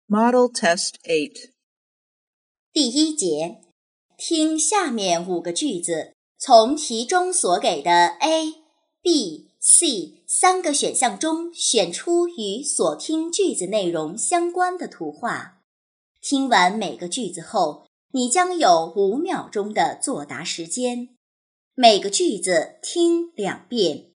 Model Test 8. 第一节，听下面5个句子，从题中所给的 A、B、C 3个选项中选出与所听句子内容相关的图画。听完每个句子后，你将有5秒钟的作答时间。每个句子听2遍。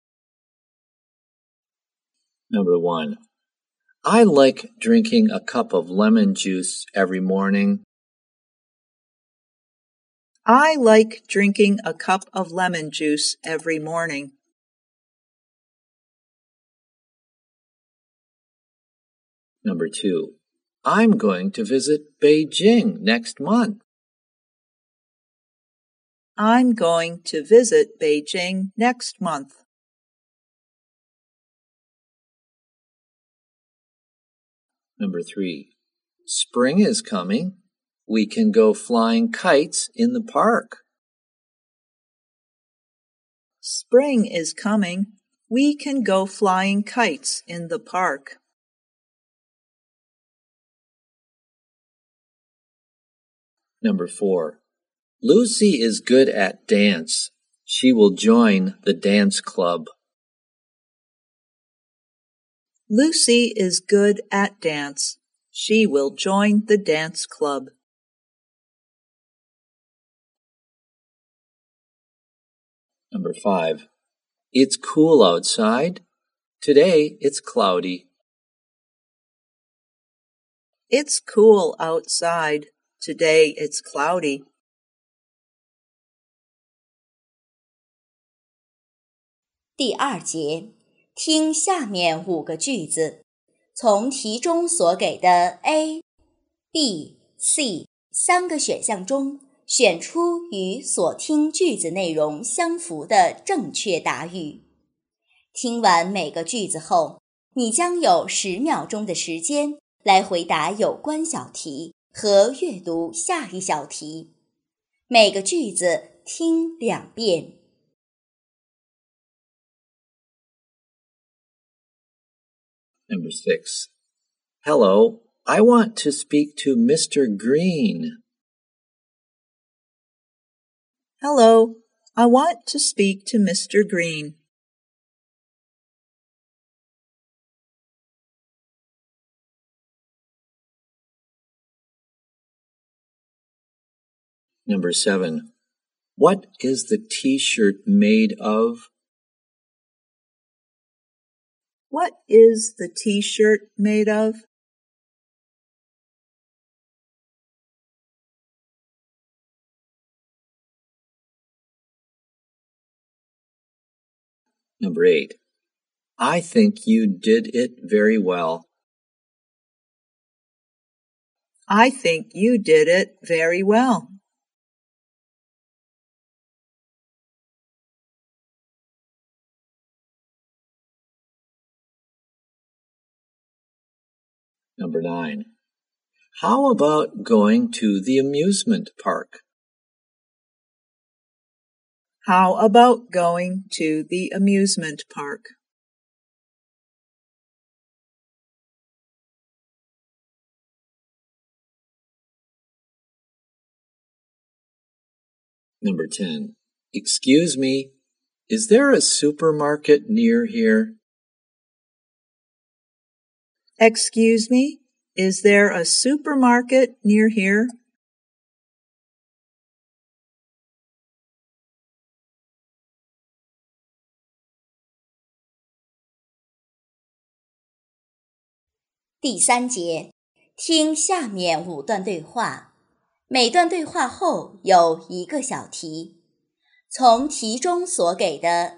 Number 1. I like drinking a cup of lemon juice every morning. I like drinking a cup of lemon juice every morning. Number 2. I'm going to visit Beijing next month. I'm going to visit Beijing next month. Number 3. Spring is coming. We can go flying kites in the park. Spring is coming. We can go flying kites in the park. Number 4. Lucy is good at dance. She will join the dance club. Lucy is good at dance. She will join the dance club. Number 5. It's cool outside. Today it's cloudy. It's cool outside. Today it's cloudy. 第二节，听下面5个句子，从题中所给的 A、B、C 3个选项中选出与所听句子内容相符的正确答语。听完每个句子后，你将有10秒钟的时间来回答有关小题和阅读下一小题。每个句子听2遍。 Number 6. Hello, I want to speak to Mr. Green. Hello, I want to speak to Mr. Green. Number 7. What is the t-shirt made of? What is the t-shirt made of? Number 8. I think you did it very well. I think you did it very well. Number 9. How about going to the amusement park? How about going to the amusement park? Number 10. Excuse me, is there a supermarket near here? Excuse me, is there a supermarket near here? (第三节，听下面5段对话，每段对话后有1个小题。从题中所给的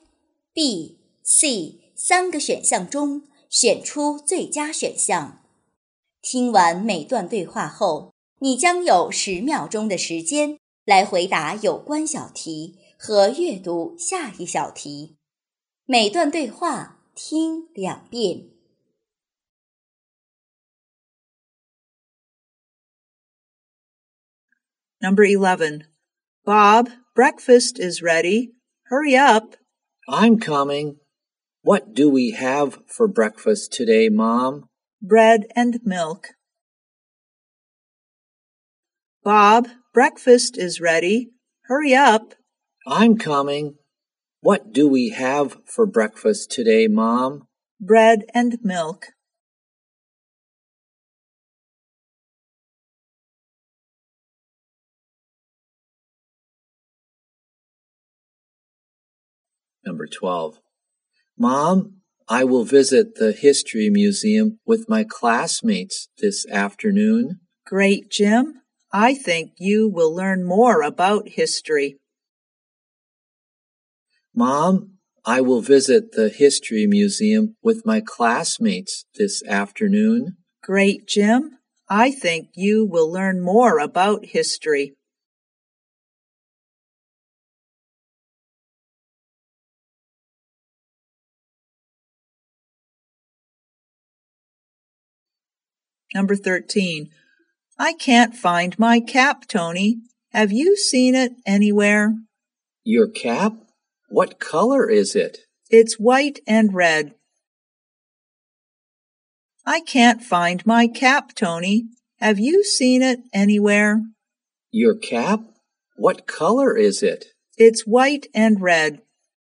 A、B、C 3个选项中选出最佳选项。听完每段对话后，你将有10秒钟的时间来回答有关小题和阅读下一小题。每段对话听2遍。 Number 11. Bob, breakfast is ready. Hurry up. I'm coming. What do we have for breakfast today, Mom? bread and milk. Bob, breakfast is ready. Hurry up. I'm coming. What do we have for breakfast today, Mom? Bread and milk. Number 12. Mom, I will visit the History Museum with my classmates this afternoon. Great, Jim. I think you will learn more about history. Mom, I will visit the History Museum with my classmates this afternoon. Great, Jim. I think you will learn more about history. Number 13. I can't find my cap, Tony. Have you seen it anywhere? Your cap? What color is it? It's white and red. I can't find my cap, Tony. Have you seen it anywhere? Your cap? What color is it? It's white and red.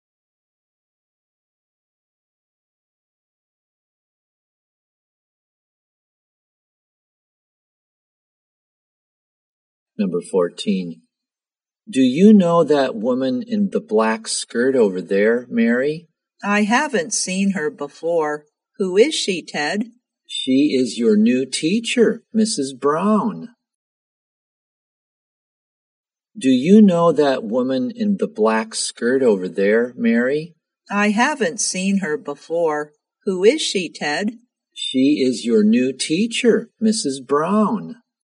Number 14. Do you know that woman in the black skirt over there, Mary? I haven't seen her before. Who is she, Ted? She is your new teacher, Mrs. Brown. Do you know that woman in the black skirt over there, Mary? I haven't seen her before. Who is she, Ted? She is your new teacher, Mrs. Brown.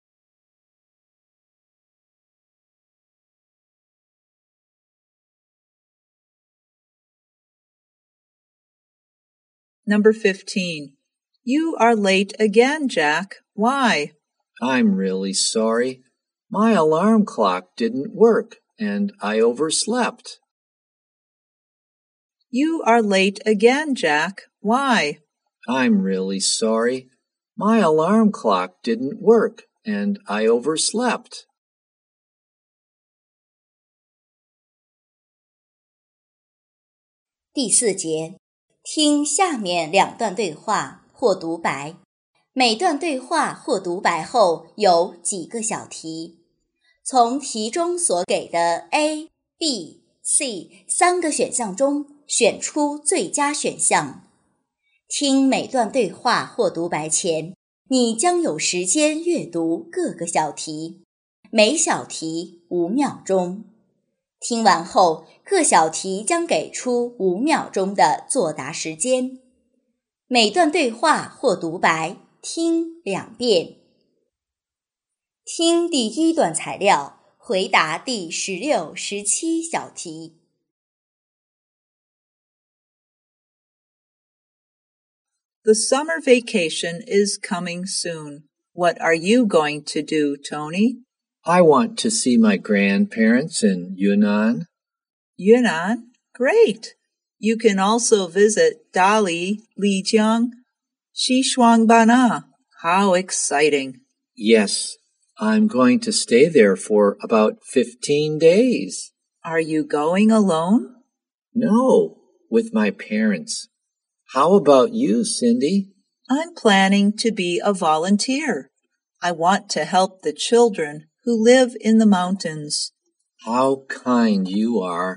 Number 15. You are late again, Jack. Why? I'm really sorry. My alarm clock didn't work, and I overslept. You are late again, Jack. Why? I'm really sorry. My alarm clock didn't work, and I overslept. 第4节，听下面2段对话或独白，每段对话或独白后有几个小题。从题中所给的 A、B、C 3个选项中选出最佳选项。听每段对话或独白前，你将有时间阅读各个小题，每小题5秒钟。听完后，各小题将给出5秒钟的作答时间。每段对话或独白听2遍。听第1段材料，回答第16、17小题。 The summer vacation is coming soon. What are you going to do, Tony? I want to see my grandparents in Yunnan. Yunnan? Great! You can also visit Dali, Lijiang, Xishuangbanna. How exciting! Yes, I'm going to stay there for about 15 days. Are you going alone? No, with my parents. How about you, Cindy? I'm planning to be a volunteer. I want to help the children who live in the mountains. How kind you are.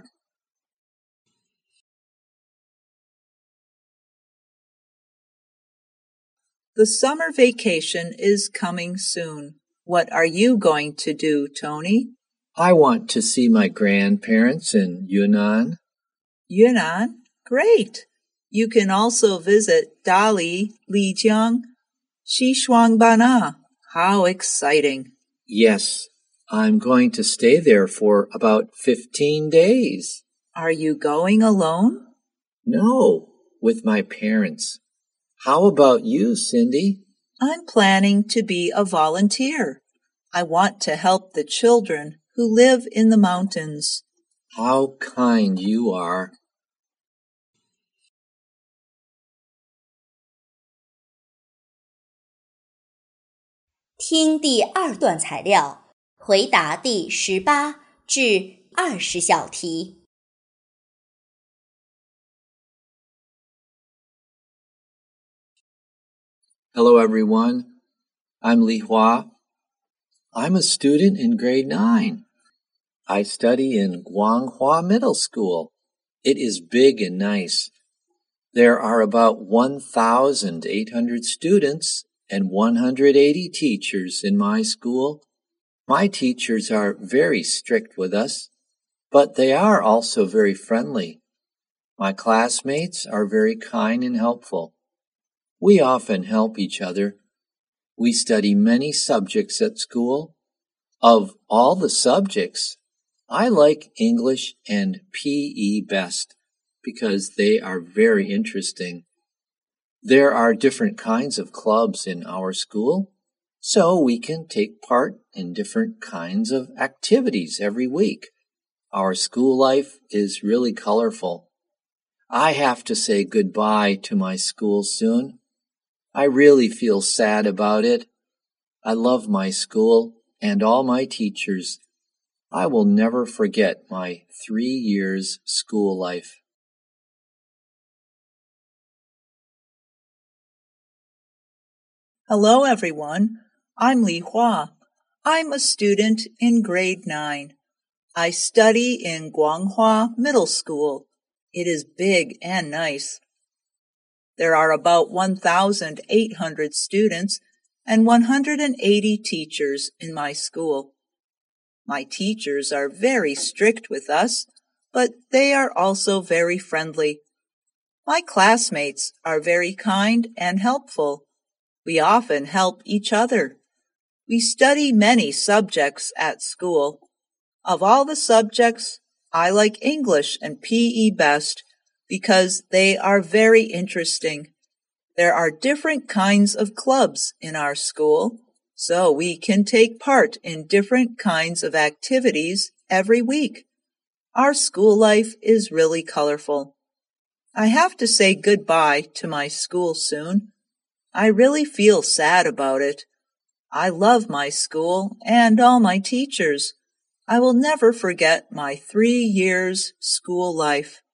The summer vacation is coming soon. What are you going to do, Tony? I want to see my grandparents in Yunnan. Yunnan? Great! You can also visit Dali, Lijiang, Xishuangbanna. How exciting! Yes, I'm going to stay there for about 15 days. Are you going alone? No, with my parents. How about you, Cindy? I'm planning to be a volunteer. I want to help the children who live in the mountains. How kind you are. 听第2段材料，回答第18至20小题。 Hello, everyone. I'm Li Hua. I'm a student in grade 9. I study in Guanghua Middle School. It is big and nice. There are about 1,800 students and 180 teachers in my school. My teachers are very strict with us, but they are also very friendly. My classmates are very kind and helpful. We often help each other. We study many subjects at school. Of all the subjects, I like English and PE best because they are very interesting. There are different kinds of clubs in our school, so we can take part in different kinds of activities every week. Our school life is really colorful. I have to say goodbye to my school soon. I really feel sad about it. I love my school and all my teachers. I will never forget my 3 years school life. Hello, everyone. I'm Li Hua. I'm a student in grade 9. I study in Guanghua Middle School. It is big and nice. There are about 1,800 students and 180 teachers in my school. My teachers are very strict with us, but they are also very friendly. My classmates are very kind and helpful. We often help each other. We study many subjects at school. Of all the subjects, I like English and PE best because they are very interesting. There are different kinds of clubs in our school, so we can take part in different kinds of activities every week. Our school life is really colorful. I have to say goodbye to my school soon. I really feel sad about it. I love my school and all my teachers. I will never forget my 3 years school life.